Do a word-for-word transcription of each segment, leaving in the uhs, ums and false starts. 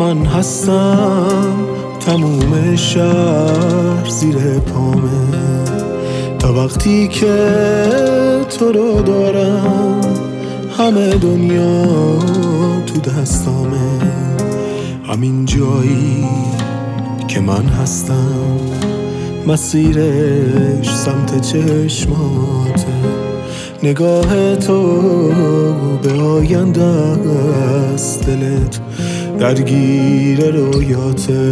من هستم، تموم شهر زیر پامه. تا وقتی که تو رو دارم همه دنیا تو دستامه. همین جایی که من هستم مسیرش سمت چشماته. نگاه تو به آینده است، دلت درگیر رویاته.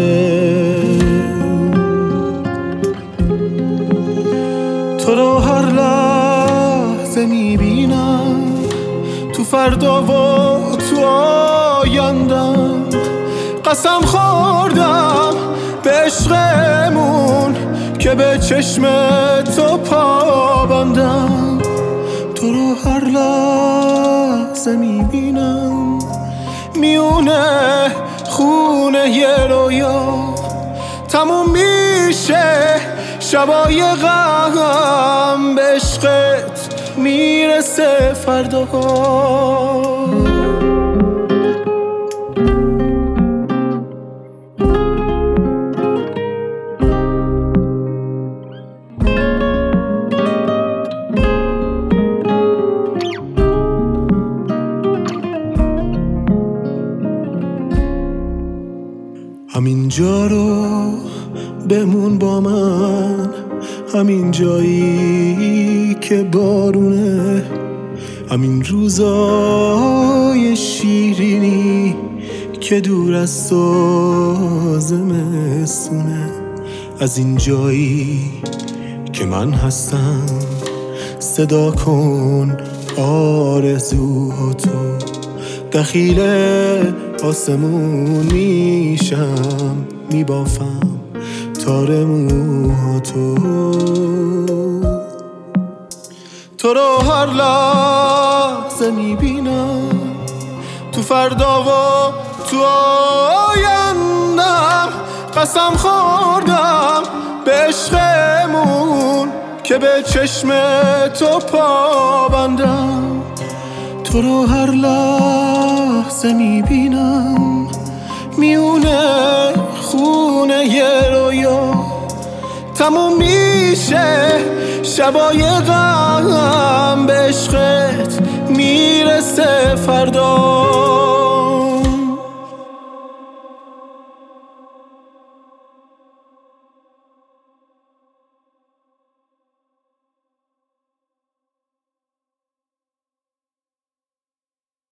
تو رو هر لحظه میبینم، تو فردا و تو آیندم. قسم خوردم به عشقمون که به چشم تو پابندم. تو رو هر لحظه میبینم میونه خونه یه رویا. تموم میشه شبای غم، به عشقت میرسه فردا. همین جا رو بمون با من، همین جایی که بارونه. همین روزای شیرینی که دور از تو زمستونه. از این جایی که من هستم صدا کن آرزوهاتو. دخیل آسمون میشم، میبافم تار موهاتو. تو رو هر لحظه میبینم، تو فردا و تو آیندم. قسم خوردم به عشقمون که به چشم تو پابندم. تو رو هر لحظه میبینم میونه خونه یه رویا. تموم میشه شبای غم، به عشقت میرسه فردا.